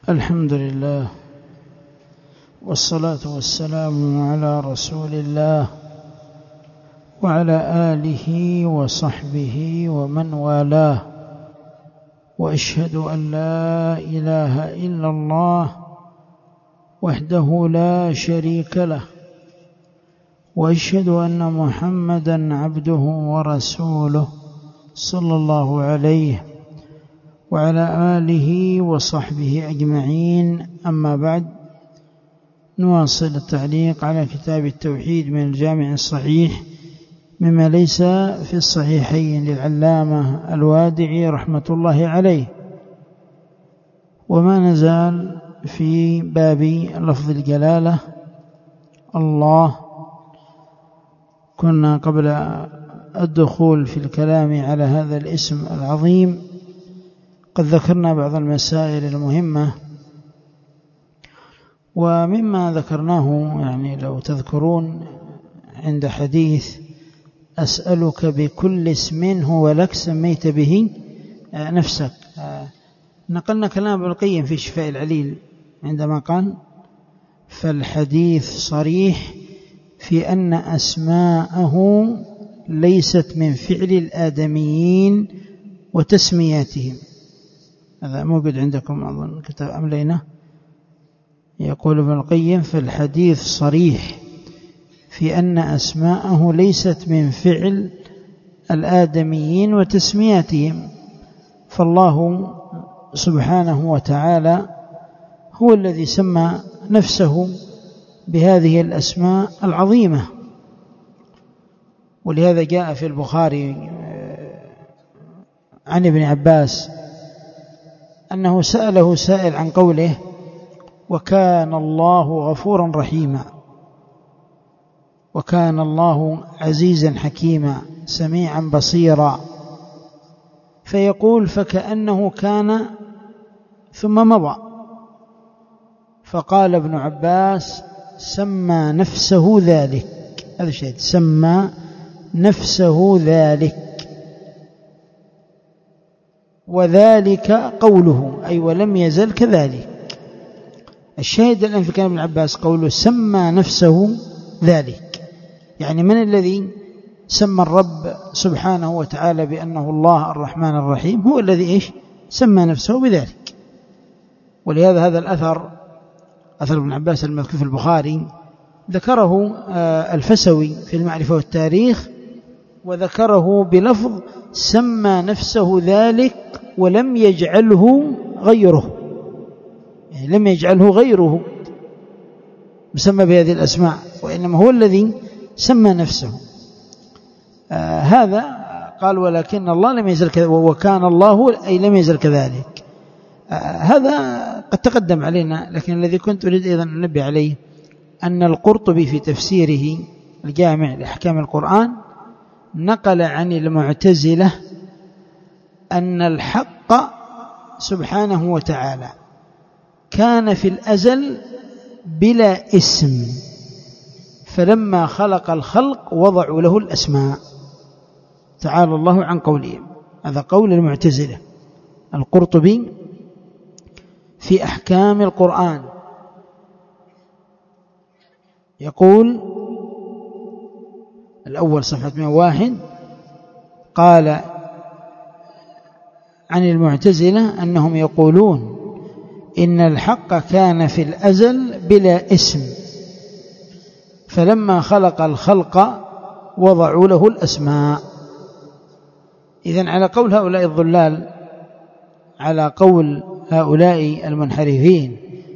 الحمد لله والصلاة والسلام على رسول الله وعلى آله وصحبه ومن والاه، وأشهد أن لا إله إلا الله وحده لا شريك له، وأشهد أن محمدًا عبده ورسوله صلى الله عليه وعلى آله وصحبه أجمعين. أما بعد، نواصل التعليق على كتاب التوحيد من الجامع الصحيح مما ليس في الصحيحين للعلامة الوادعي رحمة الله عليه، وما نزال في باب لفظ الجلالة الله. كنا قبل الدخول في الكلام على هذا الاسم العظيم قد ذكرنا بعض المسائل المهمة، ومما ذكرناه يعني لو تذكرون عند حديث أسألك بكل اسم هو لك سميت به نفسك، نقلنا كلام ابن القيم في شفاء العليل عندما قال: فالحديث صريح في أن أسماءه ليست من فعل الآدميين وتسمياتهم. هذا موجود عندكم أظن كتاب أملينا. يقول ابن القيم: فالحديث صريح في أن أسماءه ليست من فعل الآدميين وتسمياتهم، فالله سبحانه وتعالى هو الذي سمى نفسه بهذه الأسماء العظيمة. ولهذا جاء في البخاري عن ابن عباس أنه سأله سائل عن قوله: وكان الله غفورا رحيما، وكان الله عزيزا حكيما سميعا بصيرا، فيقول: فكأنه كان ثم مضى. فقال ابن عباس: سمى نفسه ذلك. هذا الشيء سمى نفسه ذلك، وذلك قوله أي ولم يزل كذلك. الشاهد الآن في كلام ابن عباس قوله سمى نفسه ذلك، يعني من الذي سمى الرب سبحانه وتعالى بأنه الله الرحمن الرحيم؟ هو الذي سمى نفسه بذلك. ولهذا هذا الأثر، أثر ابن عباس المذكور في البخاري، ذكره الفسوي في المعرفة والتاريخ، وذكره بلفظ سمى نفسه ذلك ولم يجعله غيره، يعني لم يجعله غيره مسمى بهذه الأسماء، وإنما هو الذي سمى نفسه. هذا قال: ولكن الله لم يزل كذلك، وكان الله أي لم يزل كذلك. هذا قد تقدم علينا، لكن الذي كنت أريد أيضا أن أنبه عليه أن القرطبي في تفسيره الجامع لأحكام القرآن نقل عن المعتزلة أن الحق سبحانه وتعالى كان في الأزل بلا اسم، فلما خلق الخلق وضعوا له الأسماء. تعالى الله عن قولهم. هذا قول المعتزلة. القرطبي في أحكام القرآن يقول الأول صفحة 101، قال عن المعتزلة أنهم يقولون إن الحق كان في الأزل بلا اسم، فلما خلق الخلق وضعوا له الأسماء. إذن على قول هؤلاء الضلال، على قول هؤلاء المنحرفين،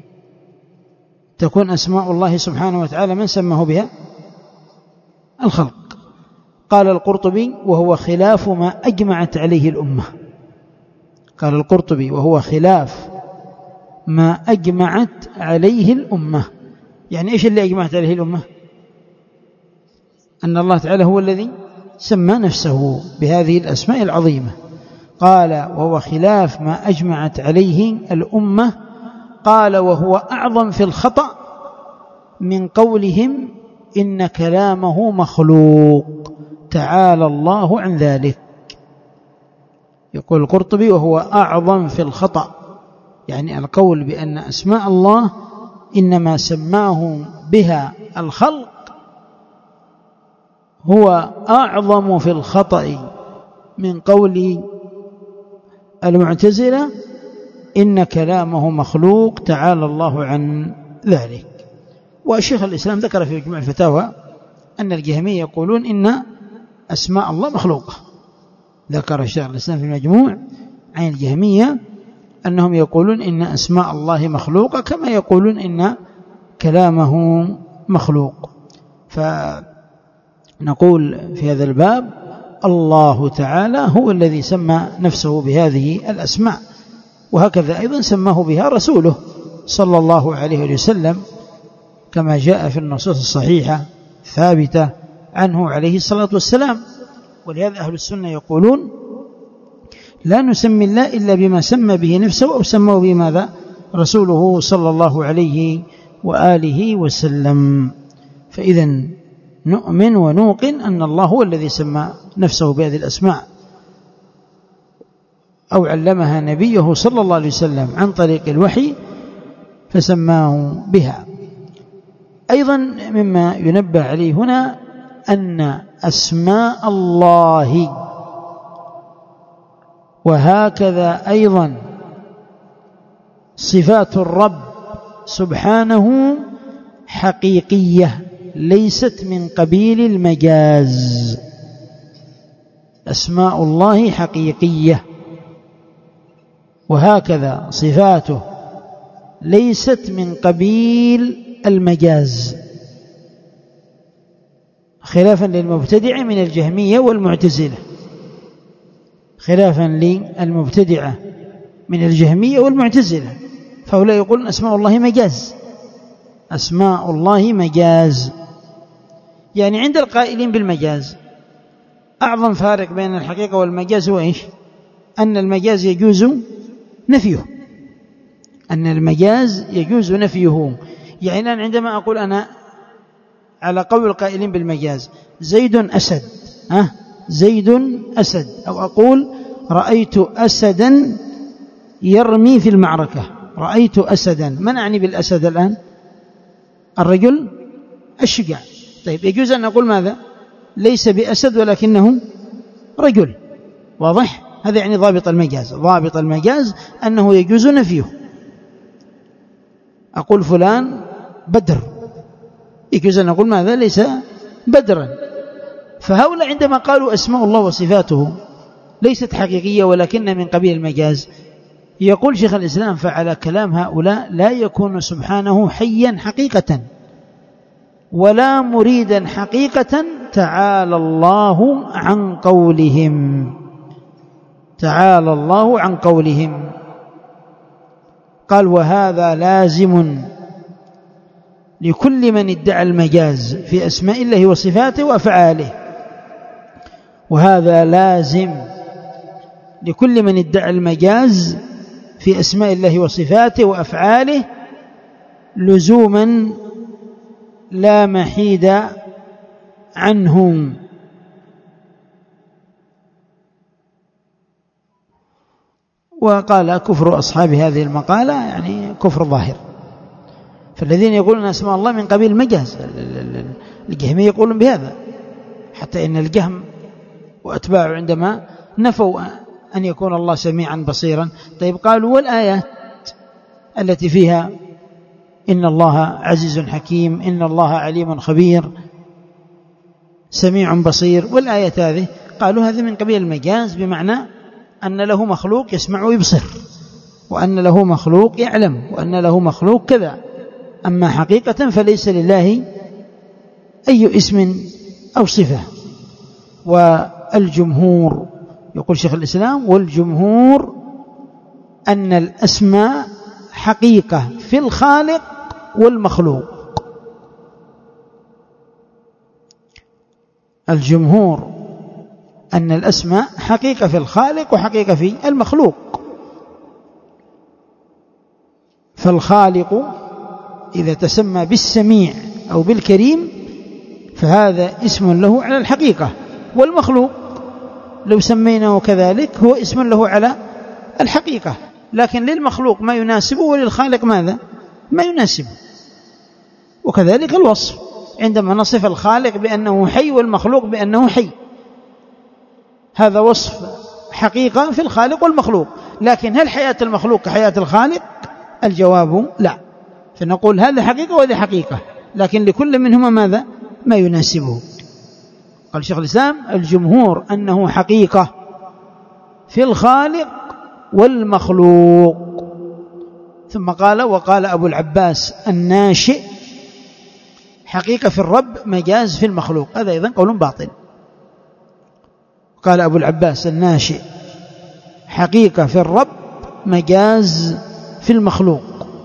تكون أسماء الله سبحانه وتعالى من سماه بها؟ الخلق. قال القرطبي: وهو خلاف ما أجمعت عليه الأمة. قال القرطبي: وهو خلاف ما أجمعت عليه الأمة. يعني إيش اللي أجمعت عليه الأمة؟ أن الله تعالى هو الذي سمى نفسه بهذه الأسماء العظيمة. قال: وهو خلاف ما أجمعت عليه الأمة. قال: وهو أعظم في الخطأ من قولهم إن كلامه مخلوق، تعالى الله عن ذلك. يقول القرطبي: وهو أعظم في الخطأ يعني القول بأن أسماء الله إنما سماه بها الخلق هو أعظم في الخطأ من قول المعتزلة إن كلامه مخلوق تعالى الله عن ذلك. وشيخ الإسلام ذكر في مجموع الفتاوى أن الجهمية يقولون إن أسماء الله مخلوقة. ذكر الشيخ الإسلام في المجموع عن الجهمية أنهم يقولون إن أسماء الله مخلوقة كما يقولون إن كلامه مخلوق. فنقول في هذا الباب الله تعالى هو الذي سمى نفسه بهذه الأسماء، وهكذا أيضا سماه بها رسوله صلى الله عليه وسلم كما جاء في النصوص الصحيحة ثابتة عنه عليه الصلاة والسلام. ولهذا أهل السنة يقولون لا نسمي الله إلا بما سمى به نفسه أو سماه بماذا رسوله صلى الله عليه وآله وسلم. فإذا نؤمن ونوقن أن الله هو الذي سمى نفسه بهذه الأسماء أو علمها نبيه صلى الله عليه وسلم عن طريق الوحي فسماه بها. أيضا مما ينبه عليه هنا أن أسماء الله وهكذا أيضا صفات الرب سبحانه حقيقية ليست من قبيل المجاز. أسماء الله حقيقية وهكذا صفاته ليست من قبيل المجاز، خلافا للمبتدعة من الجهمية والمعتزلة، خلافا للمبتدعة من الجهمية والمعتزلة، فهؤلاء يقولون أسماء الله مجاز، أسماء الله مجاز. يعني عند القائلين بالمجاز أعظم فارق بين الحقيقة والمجاز هو إيش؟ أن المجاز يجوز نفيه، أن المجاز يجوز نفيه. يعني عندما أقول أنا على قول القائلين بالمجاز زيد أسد، زيد أسد، أو أقول رأيت أسدا يرمي في المعركة، رأيت أسدا، من أعني بالأسد الآن؟ الرجل الشجاع. طيب يجوز أن نقول ماذا؟ ليس بأسد ولكنه رجل، واضح؟ هذا يعني ضابط المجاز. ضابط المجاز أنه يجوز نفيه. أقول فلان بدر، يجوز أن نقول ماذا؟ ليس بدرا. فهؤلاء عندما قالوا أسماء الله وصفاته ليست حقيقية ولكن من قبيل المجاز، يقول شيخ الإسلام فعلى كلام هؤلاء لا يكون سبحانه حيا حقيقة ولا مريدا حقيقة، تعالى الله عن قولهم، تعالى الله عن قولهم. قال وهذا لازم لكل من ادعى المجاز في أسماء الله وصفاته وأفعاله، وهذا لازم لكل من ادعى المجاز في أسماء الله وصفاته وأفعاله لزوما لا محيد عنه. وقال كفر أصحاب هذه المقالة يعني كفر ظاهر. فالذين يقولون أسماء الله من قبيل المجاز، الجهمية يقولون بهذا، حتى إن الجهم وأتباعه عندما نفوا أن يكون الله سميعا بصيرا. طيب قالوا والآيات التي فيها إن الله عزيز حكيم، إن الله عليم خبير سميع بصير، والآيات هذه قالوا هذا من قبيل المجاز، بمعنى أن له مخلوق يسمع ويبصر، وأن له مخلوق يعلم، وأن له مخلوق كذا. أما حقيقة فليس لله أي اسم أو صفة. والجمهور يقول شيخ الإسلام والجمهور أن الأسماء حقيقة في الخالق والمخلوق. الجمهور أن الأسماء حقيقة في الخالق وحقيقة في المخلوق. فالخالق إذا تسمى بالسميع أو بالكريم فهذا اسم له على الحقيقة، والمخلوق لو سميناه كذلك هو اسم له على الحقيقة، لكن للمخلوق ما يناسبه وللخالق ماذا؟ ما يناسبه. وكذلك الوصف عندما نصف الخالق بأنه حي والمخلوق بأنه حي، هذا وصف حقيقة في الخالق والمخلوق، لكن هل حياة المخلوق كحياة الخالق؟ الجواب لا، فنقول هذا حقيقة وهذه حقيقة، لكن لكل منهما ماذا؟ ما يناسبه. قال شيخ الإسلام الجمهور أنه حقيقة في الخالق والمخلوق. ثم قال وقال أبو العباس الناشئ حقيقة في الرب مجاز في المخلوق، هذا أيضا قول باطل. قال أبو العباس الناشئ حقيقة في الرب مجاز في المخلوق.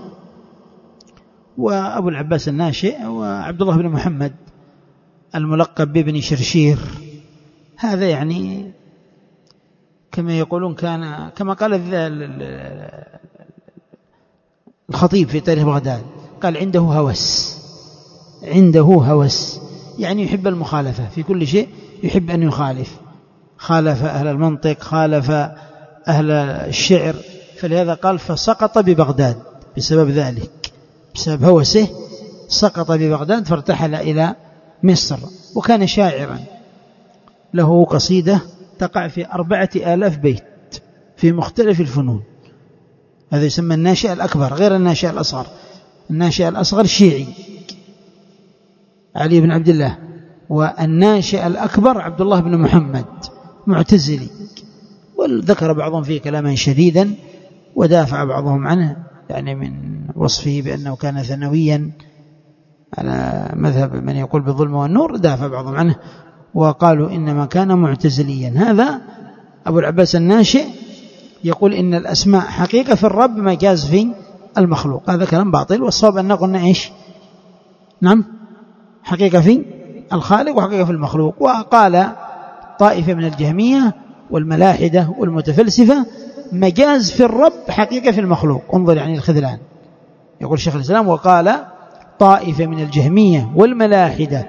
وأبو العباس الناشئ وعبد الله بن محمد الملقب بابن شرشير، هذا يعني كما يقولون كان كما قال الخطيب في تاريخ بغداد، قال عنده هوس، يعني يحب المخالفة في كل شيء، يحب أن يخالف، خالف أهل المنطق، خالف أهل الشعر، فلهذا قال فسقط ببغداد بسبب ذلك، بسبب هوسه سقط ببغداد فارتحل إلى مصر. وكان شاعرا له قصيدة تقع في 4000 بيت في مختلف الفنون، هذا يسمى الناشئ الأكبر غير الناشئ الأصغر. الناشئ الأصغر شيعي علي بن عبد الله، والناشئ الأكبر عبد الله بن محمد معتزلي، وذكر بعضهم فيه كلاما شديدا ودافع بعضهم عنه، يعني من وصفه بأنه كان ثانويا على مذهب من يقول بالظلم والنور، دافع بعضهم عنه وقالوا إنما كان معتزليا. هذا أبو العباس الناشئ يقول إن الأسماء حقيقة في الرب مجاز في المخلوق، هذا كلام باطل. والصواب أن قلنا إيش؟ نعم، حقيقة في الخالق وحقيقة في المخلوق. وقال طائفة من الجهمية والملاحدة والمتفلسفة مجاز في الرب حقيقة في المخلوق. انظر يعني الخذلان، يقول شيخ الإسلام وقال طائفة من الجهمية والملاحدة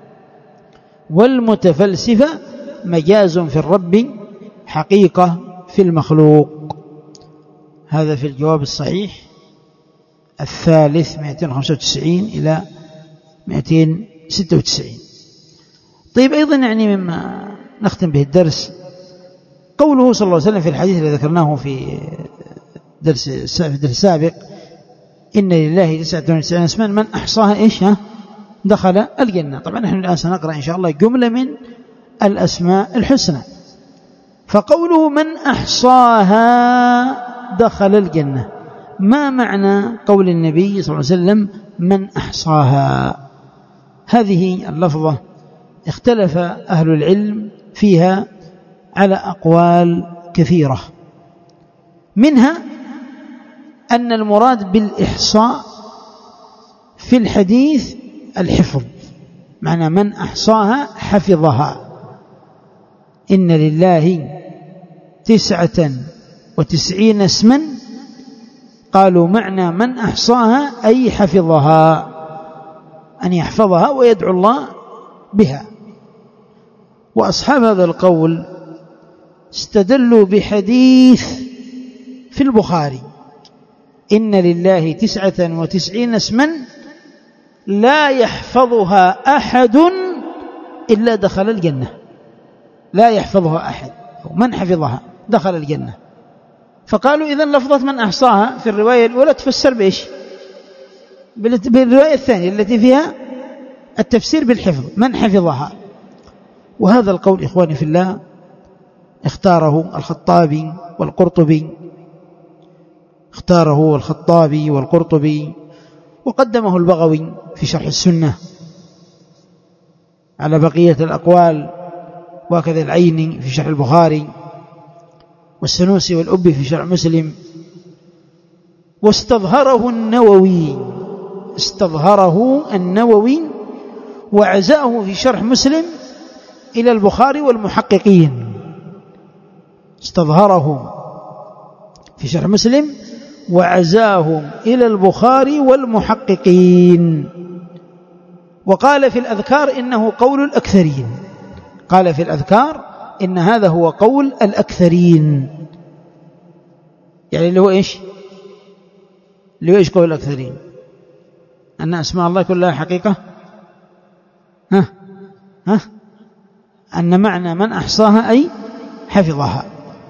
والمتفلسفة مجاز في الرب حقيقة في المخلوق. هذا في الجواب الصحيح الثالث 295 إلى 296. طيب أيضا يعني مما نختم به الدرس قوله صلى الله عليه وسلم في الحديث الذي ذكرناه في درس السابق إن لله 99 اسما من أحصاها إيش دخل الجنة. طبعا نحن الآن سنقرأ إن شاء الله جملة من الأسماء الحسنى. فقوله من أحصاها دخل الجنة، ما معنى قول النبي صلى الله عليه وسلم من أحصاها؟ هذه اللفظة اختلف أهل العلم فيها على أقوال كثيرة، منها أن المراد بالإحصاء في الحديث الحفظ، معنى من أحصاها حفظها. إن لله 99 اسما، قالوا معنى من أحصاها أي حفظها، أن يحفظها ويدعو الله بها. وأصحاب هذا القول استدلوا بحديث في البخاري إن لله 99 اسما لا يحفظها أحد إلا دخل الجنة، لا يحفظها أحد، من حفظها دخل الجنة. فقالوا إذن لفظة من أحصاها في الرواية الأولى تفسر بإيش؟ بالرواية الثانية التي فيها التفسير بالحفظ، من حفظها. وهذا القول إخواني في الله اختاره الخطابي والقرطبي، وقدمه البغوي في شرح السنة على بقية الأقوال، وكذا العيني في شرح البخاري، والسنوسي والأبي في شرح مسلم، واستظهره النووي وعزاه في شرح مسلم إلى البخاري والمحققين. استظهره في شرح مسلم وعزاه إلى البخاري والمحققين. وقال في الأذكار إنه قول الأكثرين، قال في الأذكار إن هذا هو قول الأكثرين، يعني اللي هو إيش؟ اللي هو إيش قول الأكثرين؟ أن أسماء الله كلها حقيقة. أن معنى من أحصاها أي حفظها.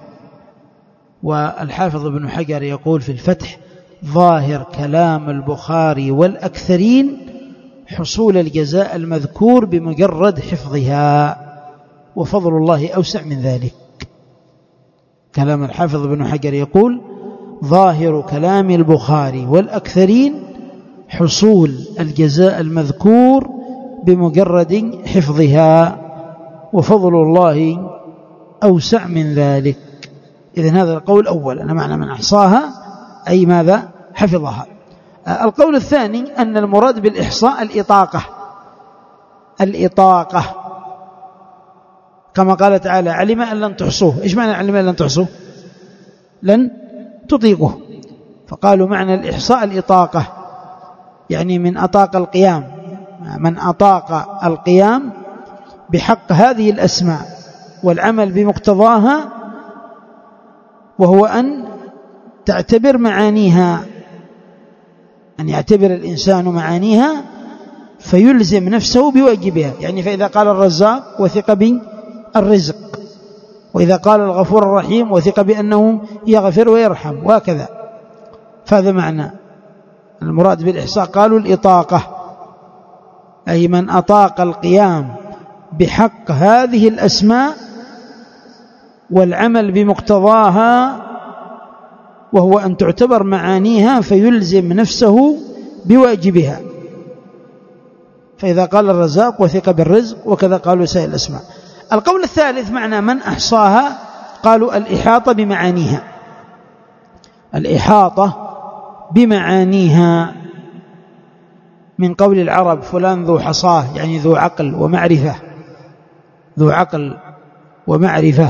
والحافظ ابن حجر يقول في الفتح: ظاهر كلام البخاري والأكثرين حصول الجزاء المذكور بمجرد حفظها، وفضل الله أوسع من ذلك. كلام الحافظ ابن حجر يقول: ظاهر كلام البخاري والأكثرين حصول الجزاء المذكور بمجرد حفظها، وفضل الله أوسع من ذلك. إذن هذا القول الأول، أن معنى من أحصاها أي ماذا؟ حفظها. القول الثاني أن المراد بالإحصاء الإطاقة، كما قال تعالى: علم أن لن تحصوه. إيش معنى علم أن لن تحصوه؟ لن تطيقه. فقالوا معنى الإحصاء الإطاقة، يعني من أطاق القيام، من أطاق القيام بحق هذه الأسماء والعمل بمقتضاها، وهو أن تعتبر معانيها، أن يعتبر الإنسان معانيها فيلزم نفسه بواجبها. يعني فإذا قال الرزاق وثق بالرزق، وإذا قال الغفور الرحيم وثق بأنه يغفر ويرحم، وهكذا. فهذا معنى المراد بالإحصاء. قالوا الإطاقة أي من أطاق القيام بحق هذه الأسماء والعمل بمقتضاها، وهو أن تعتبر معانيها فيلزم نفسه بواجبها. فإذا قال الرزاق وثق بالرزق، وكذا قالوا سائر الأسماء. القول الثالث معنى من أحصاها، قالوا الإحاطة بمعانيها. الإحاطة بمعانيها من قول العرب: فلان ذو حصاه، يعني ذو عقل ومعرفة، ذو عقل ومعرفة.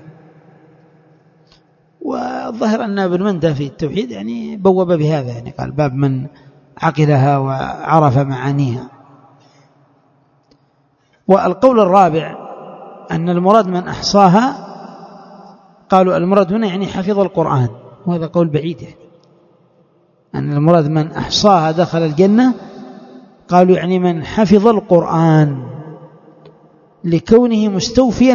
والظاهر أن ابن مندى في التوحيد يعني بوب بهذا، يعني قال: باب من عقلها وعرف معانيها. والقول الرابع أن المراد من أحصاها، قالوا المراد هنا يعني حفظ القرآن، وهذا قول بعيد، أن المراد من أحصاها دخل الجنة. قالوا يعني من حفظ القرآن لكونه مستوفيا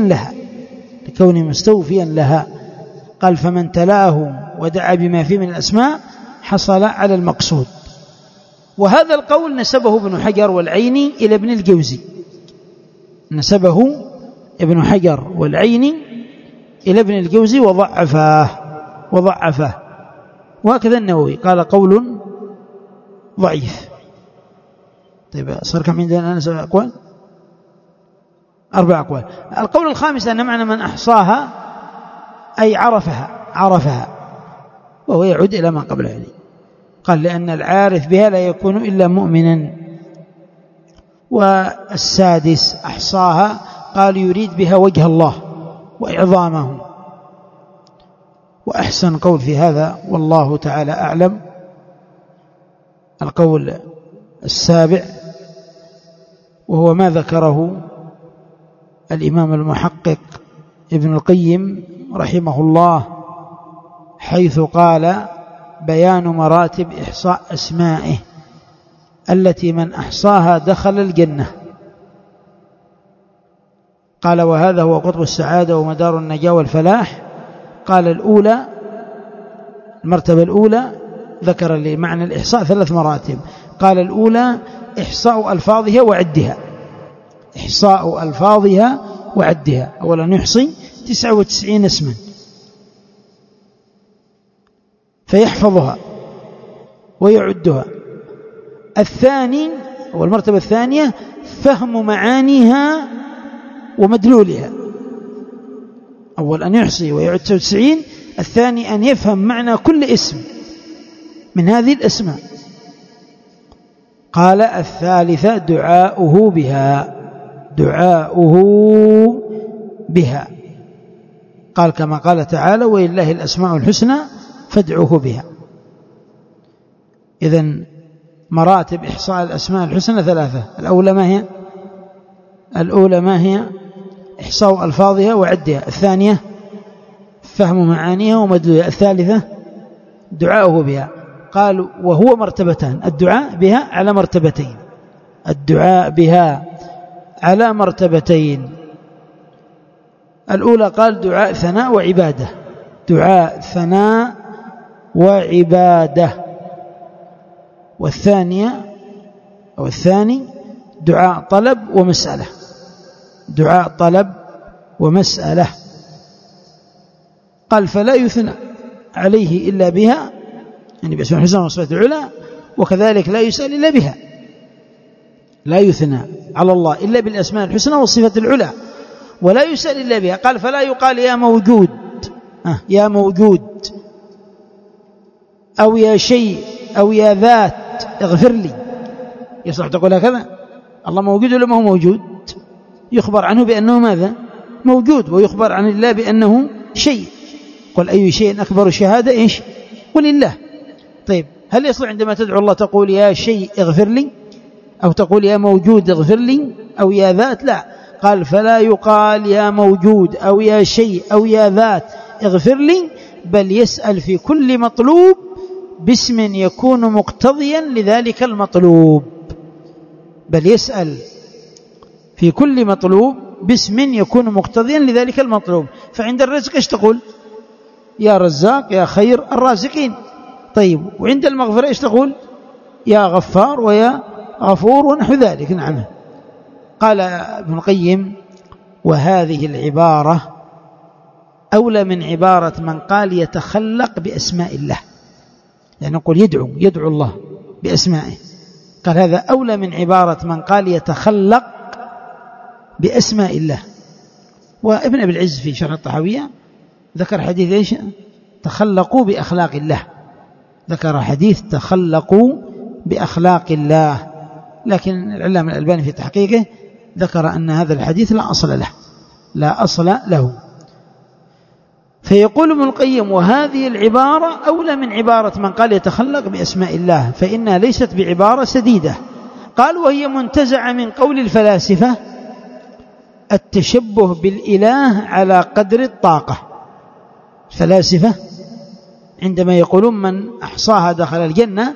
لها، قال: فمن تلاه ودعا بما فيه من الأسماء حصل على المقصود. وهذا القول نسبه ابن حجر والعيني إلى ابن الجوزي، نسبه ابن حجر والعيني إلى ابن الجوزي وضعفه. وهكذا النووي قال: قول ضعيف. طيب، صار كم عندنا أنا أقوال؟ 4 أقوال. القول الخامس أن معنى من أحصاها أي عرفها، وهو يعود إلى ما قبله يعني. قال: لأن العارف بها لا يكون إلا مؤمنا. والسادس أحصاها، قال: يريد بها وجه الله وإعظامه. وأحسن قول في هذا والله تعالى أعلم القول السابع، وهو ما ذكره الإمام المحقق ابن القيم رحمه الله، حيث قال: بيان مراتب إحصاء أسمائه التي من أحصاها دخل الجنة. قال: وهذا هو قطب السعادة ومدار النجاة والفلاح. قال: الأولى، المرتبة الأولى، ذكر لمعنى الإحصاء 3 مراتب. قال: الأولى إحصاء ألفاظها وعدها. أولا يحصي 99 اسما فيحفظها ويعدها. الثاني، والمرتبة الثانية، فهم معانيها ومدلولها. أول أن يحصي ويعد 99، الثاني أن يفهم معنى كل اسم من هذه الأسماء. قال: الثالثة دعاؤه بها. قال كما قال تعالى: ولله الأسماء الحسنى فادعوه بها. إذن مراتب إحصاء الأسماء الحسنى 3. الأولى ما هي؟ إحصاء ألفاظها وعدها. الثانية فهم معانيها ومدلولها. الثالثة دعاؤه بها. قال وهو مرتبتان، الدعاء بها على مرتبتين، الدعاء بها على مرتبتين. الأولى قال دعاء ثناء وعبادة، دعاء ثناء وعبادة. والثاني دعاء طلب ومسألة، دعاء طلب ومسألة. قال فلا يثنى عليه إلا بها، يعني بأسماء الحسنى والصفات العلى، وكذلك لا يسأل إلا بها، لا يثنى على الله إلا بالأسماء الحسنى والصفات العلى، ولا يسأل إلا بها. قال فلا يقال يا موجود، يا موجود، أو يا شيء، أو يا ذات اغفر لي. يصح تقول هكذا؟ الله موجود ولا ما هو موجود؟ يخبر عنه بأنه ماذا؟ موجود، ويخبر عن الله بأنه شيء. قل أي شيء أكبر شهادة؟ إيش؟ قل الله. طيب هل يصلح عندما تدعو الله تقول يا شيء اغفر لي، أو تقول يا موجود اغفر لي، أو يا ذات؟ لا. قال فلا يقال يا موجود أو يا شيء أو يا ذات اغفر لي، بل يسأل في كل مطلوب باسم يكون مقتضيا لذلك المطلوب، بل يسأل في كل مطلوب باسم يكون مقتضيا لذلك المطلوب. فعند الرزق ايش تقول؟ يا رزاق يا خير الرازقين. طيب وعند المغفرة ايش تقول؟ يا غفار ويا غفور ونحو ذلك. نعم. قال ابن القيم وهذه العبارة أولى من عبارة من قال يتخلق بأسماء الله، يعني نقول يدعو الله بأسمائه. قال هذا أولى من عبارة من قال يتخلق بأسماء الله. وابن أبي العز في شرح الطحاوية ذكر حديث إيش؟ تخلقوا بأخلاق الله، ذكر حديث تخلقوا بأخلاق الله، لكن العلامة الألباني في تحقيقه ذكر أن هذا الحديث لا أصل له، لا أصل له. فيقول ابن القيم وهذه العبارة أولى من عبارة من قال يتخلق بأسماء الله، فإنها ليست بعبارة سديدة. قال وهي منتزعة من قول الفلاسفة التشبه بالإله على قدر الطاقة. الفلاسفة عندما يقولون من أحصاها دخل الجنة،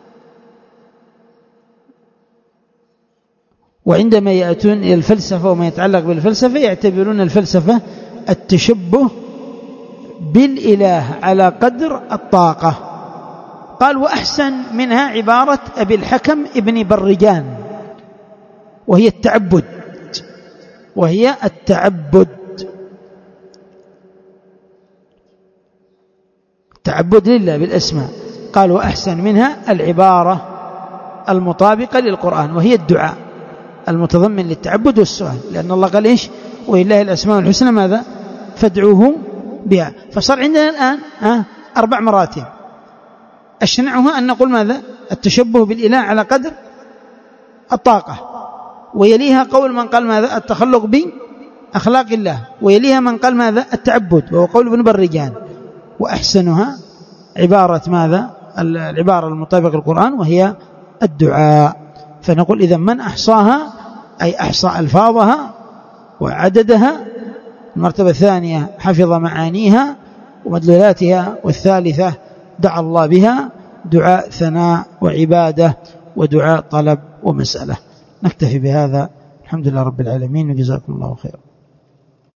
وعندما يأتون إلى الفلسفة وما يتعلق بالفلسفة يعتبرون الفلسفة التشبه بالإله على قدر الطاقة. قال وأحسن منها عبارة أبي الحكم ابن برجان، وهي التعبد، وهي التعبد لله بالأسماء. قال وأحسن منها العبارة المطابقة للقرآن، وهي الدعاء المتضمن للتعبد والسؤال، لأن الله قال إيش؟ ولله الأسماء الحسنى ماذا؟ فادعوه بها. فصار عندنا الآن 4 مراتب. أشنعها أن نقول ماذا؟ التشبه بالإله على قدر الطاقة، ويليها قول من قال ماذا؟ التخلق بأخلاق الله، ويليها من قال ماذا؟ التعبد، وهو قول ابن برجان. وأحسنها عبارة ماذا؟ العبارة المطابقة للقرآن، وهي الدعاء. فنقول إذا من أحصاها أي أحصى ألفاظها وعددها. المرتبة الثانية حفظ معانيها ومدلولاتها. والثالثة دعا الله بها، دعاء ثناء وعبادة ودعاء طلب ومسألة. نكتفي بهذا. الحمد لله رب العالمين، وجزاكم الله خيرا.